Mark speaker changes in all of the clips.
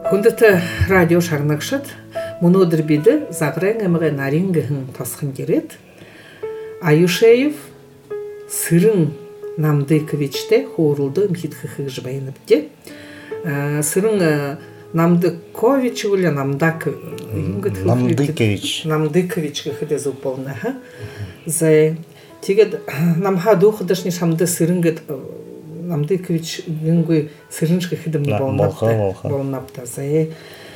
Speaker 1: Хүндэт радио шарнагшид мөнөөдөр бид загрын эмгэн нарингийн тосхон гэрэд Аюшеев Сэрэн Намдыковичтэй хөөрөлдөө хитгэхэж байна бгэ. Сэрэн Намдыкович үл Намдыкович гэхэд зөв болно ха. За тэгээд намха дөхөдөшний самда Сэрэнгэд Намдыкович гингүй Сэрэнж гэхэд болно та зэ.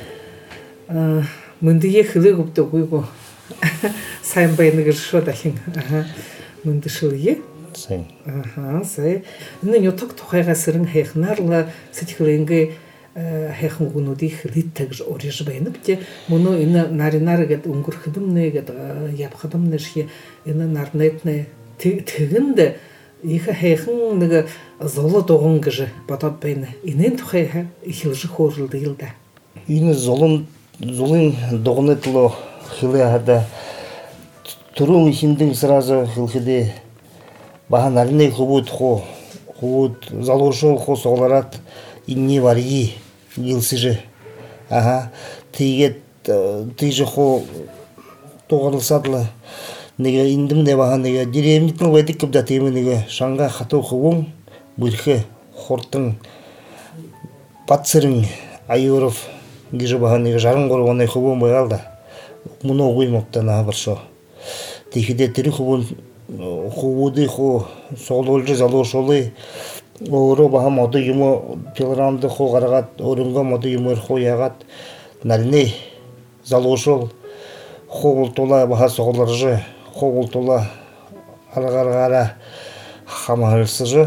Speaker 1: Мөндие хэлэг өгдөггүй сайн байна гэж шууд ахин. Мөндөшөлгий.
Speaker 2: Сайн.
Speaker 1: Сая. Энэ юток тухайга Сэрэн хайхнарла сэтгэлэнгээ хайхан гүнүүдийг хэлдэг орж байна бгэ. Мөнөө энэ наринар гэд өнгөрөхдөмнэ гэд явхадамнэ ши энэ нарнэтнэ тэгэнд их хайхан нэг золо дуган гэж бодоод байна. Энэ тухай хэлж хөөрөлдөг л да.
Speaker 2: Энэ золын дугнэтло хэлээ хада түрүүн хиндэн сразу хэлхэдэ бахан нарны хөвд залуушул хо соларат инни варги гилсиже тэгээд тийж хо дугарлсадла нэг индэмнэ бахан нэг деревнитэн байдаг гэвда тийм нэг шанга хатуу хөвөн бүрхэ хурдан Батсэрэн Аюров гэж бахан нэг 63 оны хөвөн байгаал да. Мөнөө үгүй моттана баршо. Тэгэхдээ тэр хөвүүдийн соолуулж залуушуулы өөрөө бахан мод юм пилрамд гаргаад өрөнгө мод юмэр яагаад нарны залуушул хөвөлтула баха соолорж хөвөлтула аргаргара хамаарсаж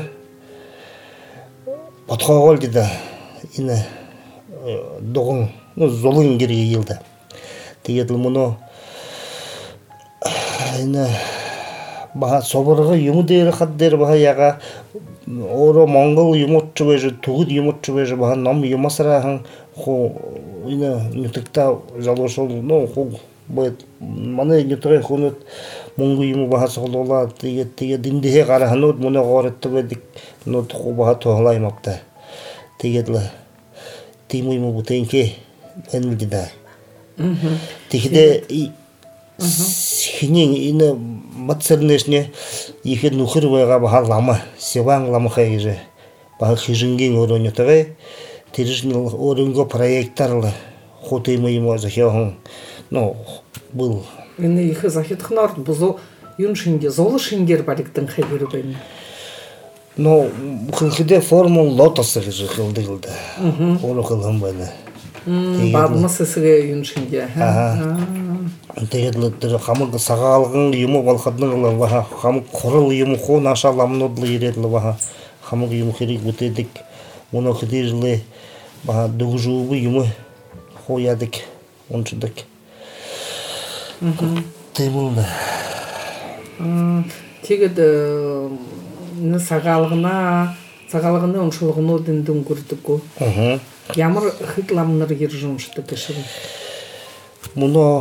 Speaker 2: батхоогол дида энэ дуган золын гэрээ йылда. Тэгээд л мөнөө энэ баха соборго юм дээр хад дээр баха яга өөрөө монгол юмч байж төгд юмч байж баха ном юмасраахан энэ нутагта залуушул хог бод манай нутгийн хүнэт монгол юм баха соглуулаа тэгээд эндээ гараа ханууд мөнөө гоорт байдаг нут баха тоолай мапта. Тэгээд л тийм юм бүтэнхэ энэлдэ. Тэгэхдээ хинин энэ матсэрнэшне ихэд нөхөр байгаа баха лама севан ламхай гэж баха хижингийн өрөөнөтэй тэржин өрөнгө проекттар хотым юм захиахан был
Speaker 1: энэ их захидхнаар бузу юм шингээ зол шингээр баригдан хайр байна.
Speaker 2: Хэнхэдэ формул лотос гэж хэлдэг л да. Өөрөө хэлэн байна.
Speaker 1: Бадмас эсгээ юм шингээ.
Speaker 2: Тэгээд л тэр хамаг сагаалган юм болоход нэг баха хамаг хурал юм хуу наша ламнууд л ирээд л баха хамаг юм хэрэг бүтээдэг. Мөнөө хэдийжлээ баха дүгжүүг юм хуу яадаг унцдаг. Тэмүүлнэ.
Speaker 1: Тэгээд энэ цагаалганы уншилгонуудын дөнгөрдөггүй. Ямар хэд ламнар ирж уншдаг гэсэн.
Speaker 2: Мөнөө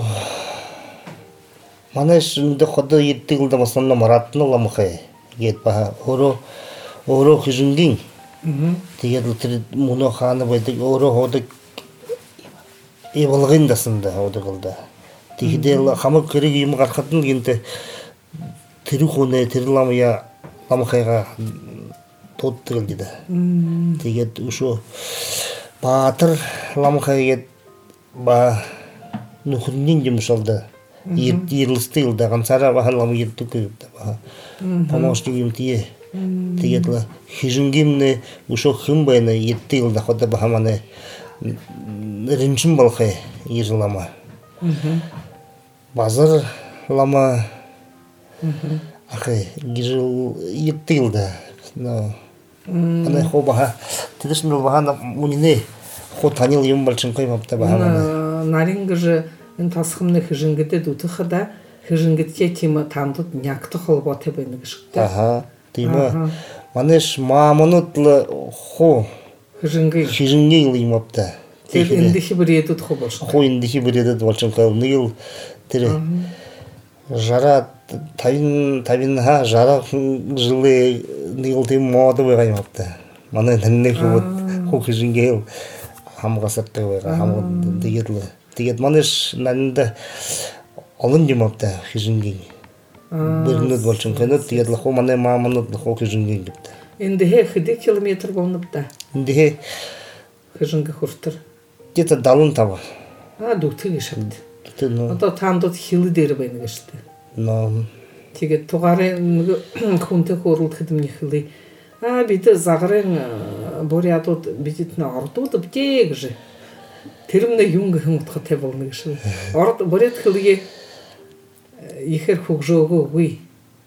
Speaker 2: манайш энэ ходо иддэг л дамсан маратны ламхай гээд баха өөрөө хижингийн. Тэгээд тэр мөнөө хаана байдаг өөрөө ходог ивалгын дасанда ходог л да. Тэгэхдээ хамаг хэрэг юм гарахад нь гинтэ тэр хүнээ тэр ламя ламхайга тодтгол дида. Тэгээд өшөө баатар ламхайгээд ба нөхрийн юм шалда ирлстил да ганцаараа бахан лам ирдэг гэдэг ба помощник юм тий. Тэгээд л хижингимнэ өшөө хэн байна иддэг да хот ба хамане ринчин болохээ ирлама. Базар лама ахэ гижил иддэг да. Ана хобаха тэдэшн бахана мунинэ хо танил юм болчин кой мапта бахана.
Speaker 1: Нарингэж энэ тасхымны хижингэдэд үтэхда хижингэдтэй тийм тамдууд нягтах холбоотой байна гэж.
Speaker 2: Тийм ээ. Манайш маамнууд л хо хижингийн юм мапта.
Speaker 1: Тэгээд эндих бүрээдэд хо болсон.
Speaker 2: Хо эндих бүрээдэд болчин кой нэг тэр жара 50 жара жилээ нэг тийм мод байгаа юм байна. Манай таньны хөвд хижингээ хамгасаттыга хам тэгээд манеш нанда олон юмапта хижингийн бэрнэд болчихсон кэнэт тэгээд лахо манай маамнууд лахо хижингийн гэдэг.
Speaker 1: Энд хэдий километр болнопта.
Speaker 2: Энд
Speaker 1: хижинг хүртэр.
Speaker 2: Где-то 75.
Speaker 1: Дүгтгийг шавд.
Speaker 2: Тэгээд
Speaker 1: одоо таандууд хил дээр байна гэж штэ. Тэгээд тугарын хүнтэй хөрүүлэхэд миний хилий бид загрын бурядууд бидэд ордууд бдээ гэж. Тэр мөн юм гэх утгатай болно гэж. Орд буряд хилий ихэр хөгжөөгөөгүй.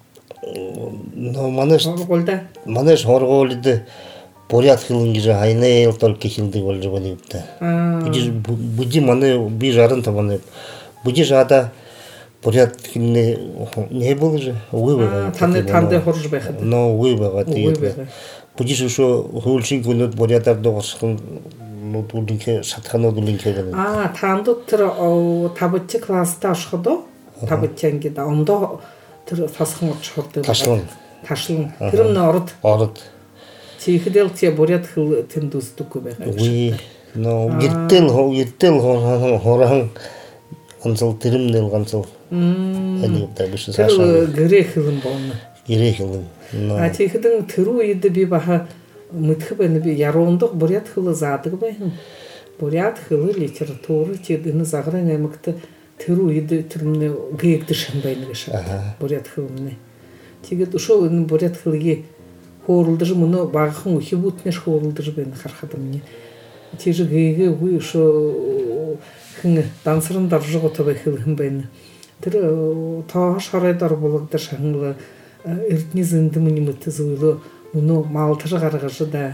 Speaker 1: Манайш хоргоолд буряд хилэн гэж хайнаа толк хилдэг болж байгаа юм да. Бүжи манай би 65 манай бүжи шада буряд хилнэ не болж үгүй байгаа. Танд хорж байхад.
Speaker 2: Үгүй байгаа. Тэгээд бүжи шүү хөлшиг гүнөд бурядаар дуусах нүүдүлинхэ шатханууд үлинхэ байна.
Speaker 1: Тандууд тэр табч класстаа ашхад табч ангид ондоо тэр тасхан орчхордог. Ташлан. Тэр нь орд. Чихдэл чи буряд хил тэнд үсдэггүй байгаа.
Speaker 2: Үгүй. Гэртэл хорохон ганцал тэрэмнэл ганцал. Энийг биш
Speaker 1: цаашаа. Гэрээхэн боно.
Speaker 2: Гэрээхэн.
Speaker 1: Чихдэн тэр үед би баха мэдэх байна би яруундах буряд хил заадаг байна. Буряд хил литератур чи энэ загрын аймагт тэр үед тэрний гээгдэж байна гэж. Буряд хилнэ. Тэгээд өшөө энэ буряд хилийг хөөрөлдөж мөнө багахан үхибүтнэр хөөрөлдөж байна харахад миний. Тэр гэгээ үгүй өшөө хэн дансран даржготой байх юм байна. Тэр тоош харайдар болгодож хангал эрдний зэндмэний мэтэс үйлөө мөнө маалтар гаргаж да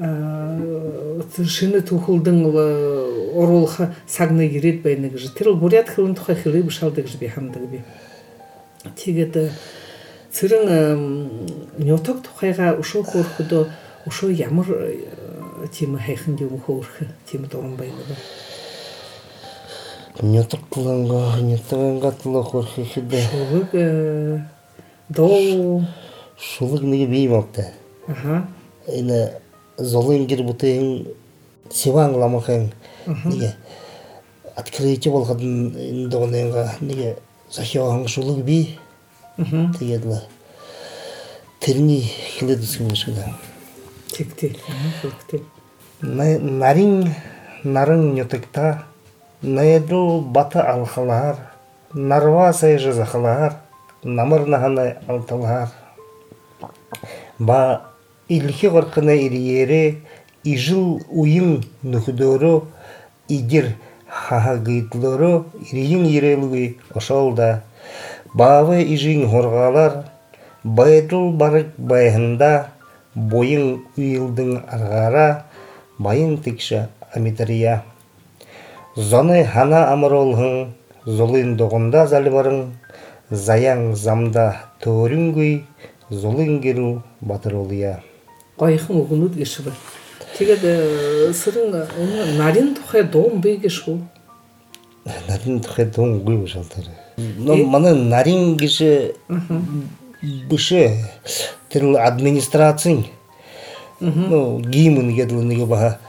Speaker 1: шинэ түүхэлдэн оруулах сагныг ирээд байна гэж. Тэр буряд хилэн тухай хэлэв шалдаг гэж би хамдаг би. Тэгээд цэрэн нётог тухайга өшөө хөөрөхөдөө өшөө ямар тийм хайхан юм хөөрөх тийм дуран байна вэ?
Speaker 2: Нётог гатлаа хөөрөх
Speaker 1: гэдэг доо
Speaker 2: шулэг нэг бий мавтай. Энэ золын гэр бүтээн сиван ламахан нэг открытие болгоод энэ доненга нэг захиохан шулэг бий. Тэгээд тэрний хэлээд үсгэн шиг байна.
Speaker 1: Тэгтээ.
Speaker 2: Наран нётогта найду бата алхалар нарва сайжа захалар намар нахана алталар ба илхи горкына ириере ижил уйын нөхдөөрөө игер хахагытлороо ириин ирэлгүй ошолда бавы ижин хоргалар байдыл барык байхында бойын уйылдың аргара байын тикша амитария зоны хана амыролхын золын доғында залбарың заяң замда төрүнгүй золын керу батыролия.
Speaker 1: Гайхан өгнүүд гэж байна. Тэгээд сэрэн нарийн тухай дуун бий гэж шүү.
Speaker 2: Нарийн тухай дуун үгүй биш шалтар. Манай нарийн гэж биш тэр администрацийн гимн гэдэг нэг баха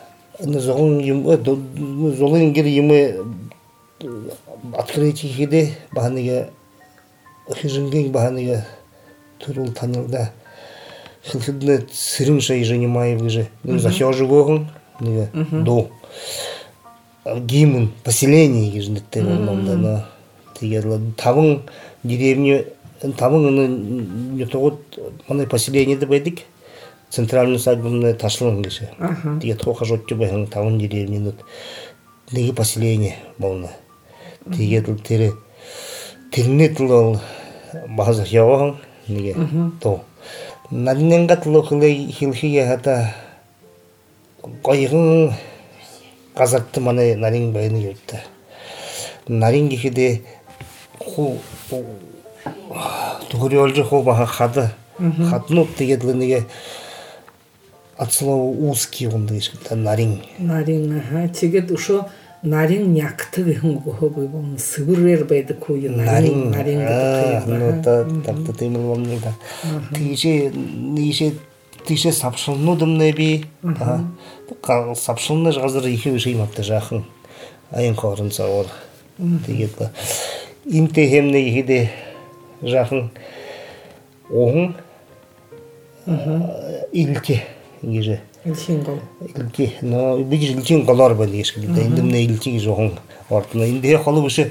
Speaker 2: золын гэр юм открытие хийдэ бааныг хижингийн бааныг төрөл танилда хэлхэднэ сэрэн шай занимаев гэж захиожгохон нэг до гимн поселение гэж нэттэй болмонда тэгээд таван деревня таван нютогод манай поселениеде байдаг центральный усадьбный ташлан гэж тэгээд хохажотч байсан таван деревнянууд нэг поселение болно. Тэгээд тэрний бол база яваа нэг то нарийнgat лохлей хэлхий хата гойгон газарт манай нарийн байна гэдэг. Нарийн гэхэд хуу төгөрөлж хуу баха хаднууд тэгээд нэг ацлоо узкий юм гэж нарийн
Speaker 1: тэгээд өшөө нарийн нягтаг юм гохоогүй бон сэвэрээр байдаг хүү нарийн гэдэг
Speaker 2: тийм юм да. Тийшээ тише сапшылнудым неби. Сапшылны газыр iki bir şey mapta жақын. Айын қорын сауыр. Дегеді. Инте хемне ехеде жақын оғын илке. Ингеже.
Speaker 1: Илчин қол.
Speaker 2: Илке. Но бигер илчин қолар ба дегешкілді. Инде міне илчеге жоғын артына. Инде қолы бұшы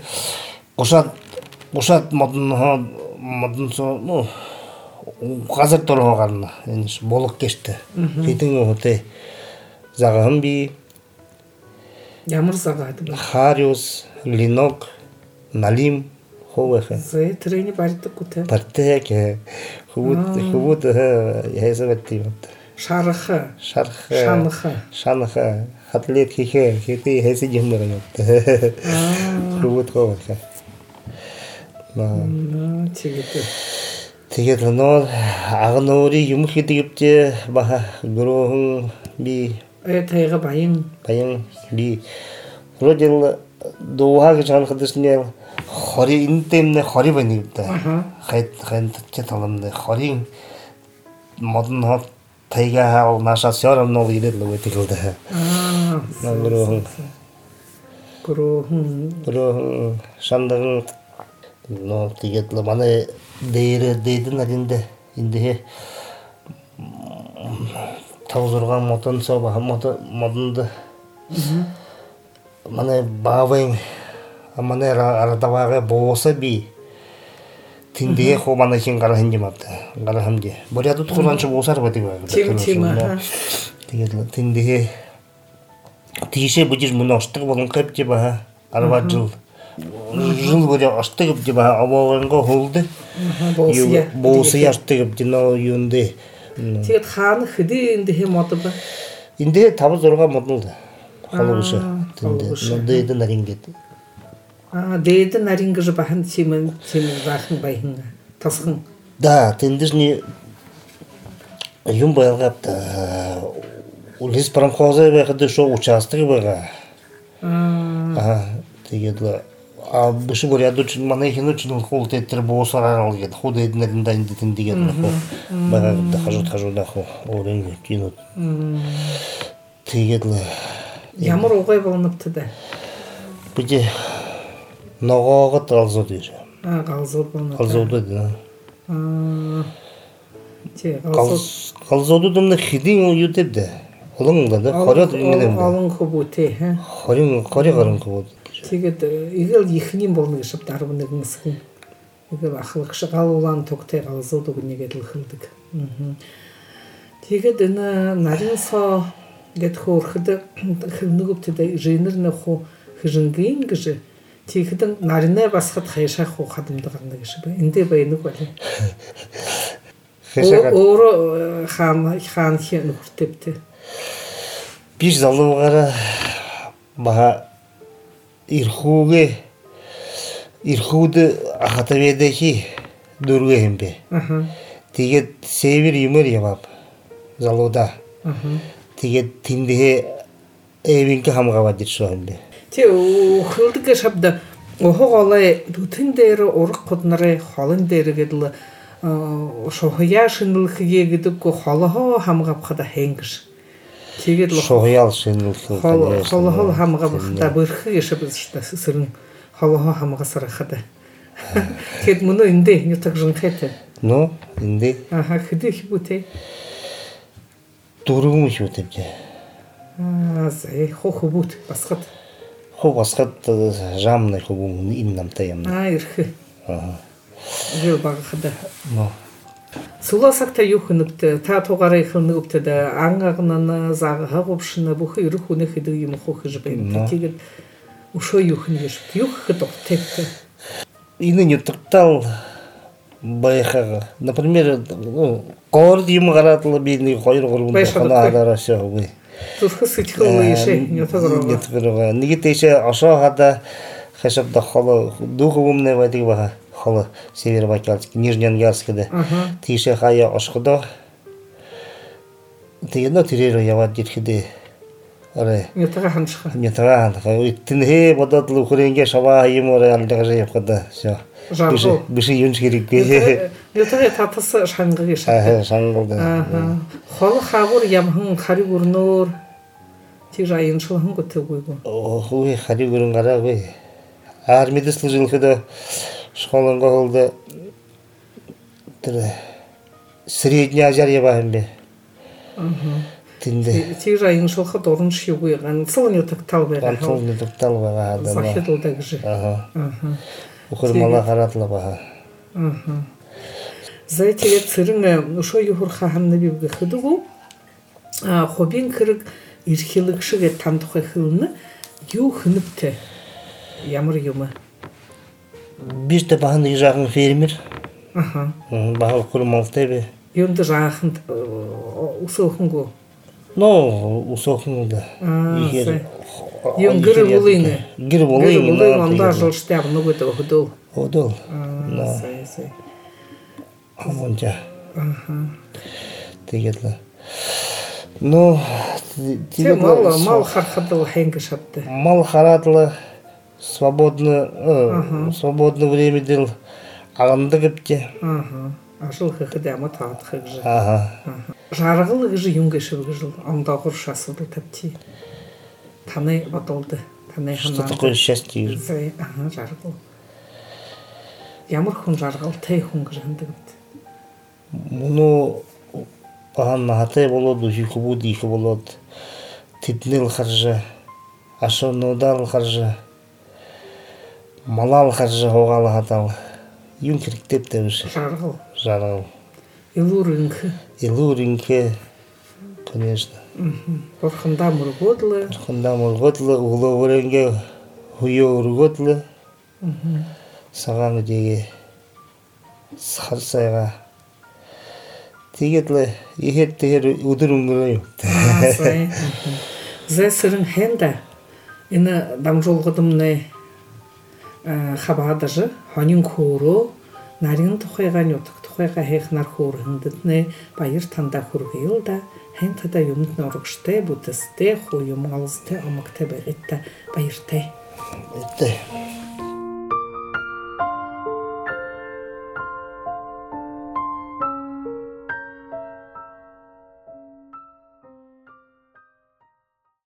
Speaker 2: Ушат модын со, ну, қазір тұрғағанына, болып кешті. Кетің өте зағағын би.
Speaker 1: Ямар зағады бұл?
Speaker 2: Хариус, Линок, Налим, ховеха.
Speaker 1: Зай трени барды күті?
Speaker 2: Барды хубут, яйза бәтті.
Speaker 1: Шарықы. Шанықы.
Speaker 2: Хатлет хеке, яйза жемдіған өтті. Хубут ховеха. Тэгээд нөө агын өөрийн юм хийдэгвчээ баха гөрөөн би
Speaker 1: тайга баян
Speaker 2: би рожил дуухаг жанхадсны хори интэмнэ хори байна гэдэг. Хайт таламд хорийн модон хот тайга хаа наша сёром нөө ирээд л гэдэг л дээ. Гөрөөн шандан но тэгээд л манай дээдэн алинде инде 5-6 мотон сова модонд манай баавын манай арадавага бооса би тиндээ хо манай хин гарахын мат гарахамди боряд утгуранч боосар бати баг тэгээд л тиндээ тийшээ бүжиж мөн оштог болон капти ба 10 жил жыл бойы аштыгып деп аваганга холду. Боосу аштыгып жана юнде.
Speaker 1: Тэгээд хааны хэдий инде хэм одоо ба.
Speaker 2: Инде 5-6 модулда. Холбошу. Дээд нарингет.
Speaker 1: Дээд нарингэж бахан чимэн бахан баян тасхан.
Speaker 2: Да, тэндэрний юм байлгапта. Улис промхозы байхад шо участок байгаа. Тэгээд бүші боряд үшін манай хин үшін хул теттер боосарар алгет худ эднерин да индитин деген багагда хажут наху орен кинот. Тэгээд л
Speaker 1: ямар угай болнопты да.
Speaker 2: Бүжи ногоогот алзууд гэж.
Speaker 1: Галзууд болнопты.
Speaker 2: Галзууд да. Галзуудын хэдийн юу дээ. Олон да хороод ингэнэ.
Speaker 1: Олон хөвөтэй
Speaker 2: хорин гарan хөвөт.
Speaker 1: Тэгээд игэл ихний болно гэж 11 насгын. Игэл ахлагш галуулан тогтой галзууд өгнийгээд л хилдэг. Тэгээд энэ наринсо гэд хөөрхөд хөвнөгөвтэй жинер нөхө хижингийн гэж тийхэд наринаа басхад хайшаах хадамд гарна гэж бай. Эндээ байнуг байна. Өөр хаан хин нөхөртэйтэй.
Speaker 2: Биш залуугаараа баха ирхүүд ахатавэдэхи дөрвө хэмбэ. Тэгээд север юмэр явав. Залууда. Тэгээд тэндээ эвинг хамгаавад ирсэн юм бэ.
Speaker 1: Тэ хөлдөг шавда охоолай бүтэн дээр урах гуднарын холон дээр гэдэл шохяа шинэлхгээ гэдэг холоо хамгаахад хэнгш. Тэгээд л
Speaker 2: шохяал шинэлхэг
Speaker 1: холоо хамгаахад бэрхэг шавд сэрэн холоо хамгаасарахад. Тэгэд мөн эндээ нютаг жинхэт.
Speaker 2: Но эндээ.
Speaker 1: Хэдий бүтэй.
Speaker 2: Дөрвөн шүү дээ.
Speaker 1: Зэ хохобут басхад.
Speaker 2: Басхад жамны хобун ин намтай юм.
Speaker 1: Ирхэ. Жил багахад.
Speaker 2: Но
Speaker 1: Суласакта юу хөнөптэй та тугаараа хөнөптэй ангагнана загаховшна бүх ирэх үнэ хэдэг юм хөх гэж байна. Тэгээд өшөө юу хөнөж юу хэд огтэйтэй.
Speaker 2: Энэ нютгтал байхаа. Например, горд юм гараад л би нэг 2-3 хоноо хараашаа үгүй.
Speaker 1: Зүрхэс итгэл ийшээ нютгроо.
Speaker 2: Нэг дэше ошоо хада хашаб дахол дүүх өмнө байдаг баха. Холо Северобайкальск, Нижнеангарск да. Тийшээ хаяа ошходоо. Тэгээд нөө тэрээр яваад ирэхэд арай
Speaker 1: нютага хамших.
Speaker 2: Тэнхээ бодоод л үхрэнгээ шаваа юм орой алдагаж явхад. Биш юм хэрэггүй.
Speaker 1: Ютаға татысы шаңғы кешіпті.
Speaker 2: Шаңғылды.
Speaker 1: Қолы қағыр ямхың қари көрінор. Тек жайыншылығын көті қойғы.
Speaker 2: Ой, қари көрін қара қой. Армияда служилкада школанға олды средний ажария бағым бе.
Speaker 1: Тек жайыншылығы дорын ши қойған. Сылын етік талбайға.
Speaker 2: Сылын етік талбайға.
Speaker 1: Сахет олда кіші.
Speaker 2: Оқырмала қаратылы баға.
Speaker 1: Зайтеге цырыңы ұшо юхур қағамны бебгі қыдығу. Хобин кірік ирхилікшіге тандықы қылыны ю хыныпты. Ямыр юмы.
Speaker 2: Бішті бағынды жағын фермер. Бағыл құрмалты бе.
Speaker 1: Юнды жағын ұсылқын ғо.
Speaker 2: Ұсылқын ғо.
Speaker 1: Юн гірі болыйны.
Speaker 2: Гірі болыйны.
Speaker 1: Онда жылшты абыны көті ұхыдыл.
Speaker 2: Одыл.
Speaker 1: Сай.
Speaker 2: Амонча. Тегетлі.
Speaker 1: Мал харқадыл хәңгі шапты.
Speaker 2: Мал харатылы свободны время дел ағынды көпте.
Speaker 1: Ажыл қықы дәмі тағыт қық жы. Жарғылы ғыжы юнғы шылғы жыл. Онда ғұршасылды тәпті. Танай батылды.
Speaker 2: Что такое счастье?
Speaker 1: Жарғыл. Ямыр хүн жарғыл тәй хүнгі жанды көпті.
Speaker 2: Мұны баған мағатай болады, жүйкі болды, екі болады. Тетінел қаржы, ашынудал қаржы, малал қаржы оғалы қатал. Юн керектеп дәуіші. Жарғыл. Илу рынкі, конечно.
Speaker 1: Қорқында мұрғодлы.
Speaker 2: Ұлы өренге хуйо ұрғодлы. Саған өдеге сақар сайға. Тегетлі, ехет-тегер өдір үңгілі.
Speaker 1: Зәй сырың хәнді, іні дамжолғыдымны қабадыжы, ханин қору, нарин тұқайған өтік тұқайға хейхнар қорғындытны байыр танда қорғиылда, хэн тада юмытны ұрықшты, бұтысты, хойым алызды, амықты бәрітті байырты.